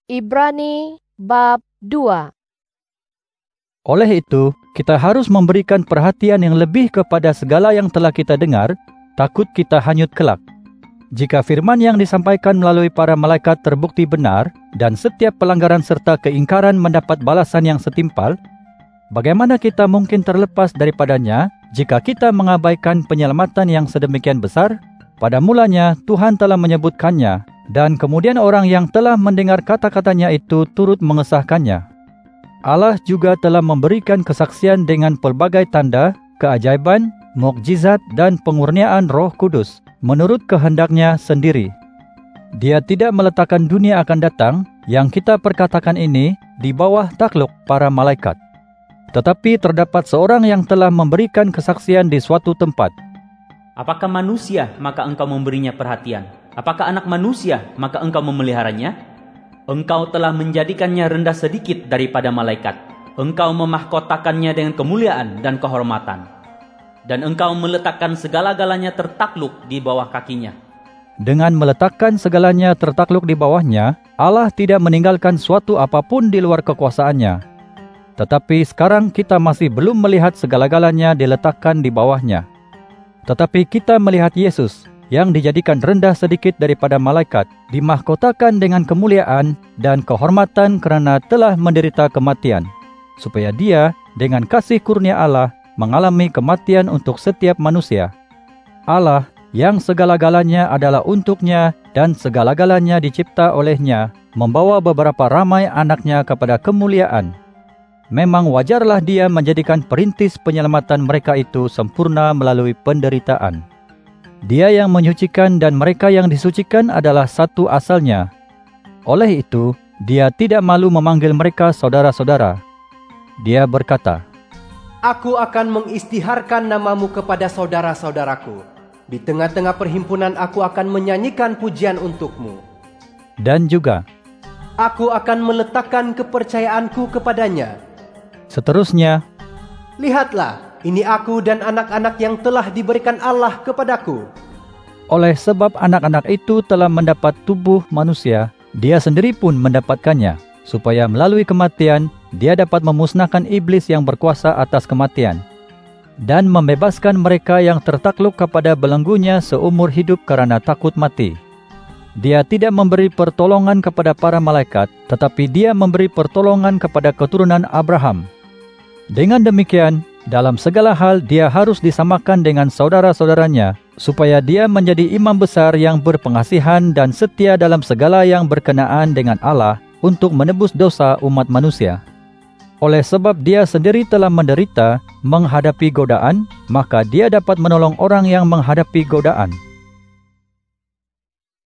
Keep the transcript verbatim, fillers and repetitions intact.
Ibrani bab dua. Oleh itu, kita harus memberikan perhatian yang lebih kepada segala yang telah kita dengar, takut kita hanyut kelak. Jika firman yang disampaikan melalui para malaikat terbukti benar, dan setiap pelanggaran serta keingkaran mendapat balasan yang setimpal, bagaimana kita mungkin terlepas daripadanya jika kita mengabaikan penyelamatan yang sedemikian besar? Pada mulanya Tuhan telah menyebutkannya, dan kemudian orang yang telah mendengar kata-katanya itu turut mengesahkannya. Allah juga telah memberikan kesaksian dengan pelbagai tanda, keajaiban, mukjizat dan pengurniaan Roh Kudus menurut kehendaknya sendiri. Dia tidak meletakkan dunia akan datang yang kita perkatakan ini di bawah takluk para malaikat. Tetapi terdapat seorang yang telah memberikan kesaksian di suatu tempat. Apakah manusia, maka engkau memberinya perhatian? Apakah anak manusia, maka engkau memeliharanya? Engkau telah menjadikannya rendah sedikit daripada malaikat. Engkau memahkotakannya dengan kemuliaan dan kehormatan. Dan engkau meletakkan segala-galanya tertakluk di bawah kakinya. Dengan meletakkan segalanya tertakluk di bawahnya, Allah tidak meninggalkan suatu apapun di luar kekuasaannya. Tetapi sekarang kita masih belum melihat segala-galanya diletakkan di bawahnya. Tetapi kita melihat Yesus yang dijadikan rendah sedikit daripada malaikat, dimahkotakan dengan kemuliaan dan kehormatan kerana telah menderita kematian, supaya dia dengan kasih kurnia Allah mengalami kematian untuk setiap manusia. Allah yang segala-galanya adalah untuknya dan segala-galanya dicipta olehnya, membawa beberapa ramai anaknya kepada kemuliaan. Memang wajarlah dia menjadikan perintis penyelamatan mereka itu sempurna melalui penderitaan. Dia yang menyucikan dan mereka yang disucikan adalah satu asalnya. Oleh itu, dia tidak malu memanggil mereka saudara-saudara. Dia berkata, Aku akan mengistiharkan namamu kepada saudara-saudaraku. Di tengah-tengah perhimpunan aku akan menyanyikan pujian untukmu. Dan juga, Aku akan meletakkan kepercayaanku kepadanya. Seterusnya, Lihatlah, ini aku dan anak-anak yang telah diberikan Allah kepadaku. Oleh sebab anak-anak itu telah mendapat tubuh manusia, dia sendiri pun mendapatkannya, supaya melalui kematian, dia dapat memusnahkan iblis yang berkuasa atas kematian, dan membebaskan mereka yang tertakluk kepada belenggunya seumur hidup karena takut mati. Dia tidak memberi pertolongan kepada para malaikat, tetapi dia memberi pertolongan kepada keturunan Abraham. Dengan demikian, dalam segala hal dia harus disamakan dengan saudara-saudaranya, supaya dia menjadi imam besar yang berpengasihan dan setia dalam segala yang berkenaan dengan Allah untuk menebus dosa umat manusia. Oleh sebab dia sendiri telah menderita menghadapi godaan, maka dia dapat menolong orang yang menghadapi godaan.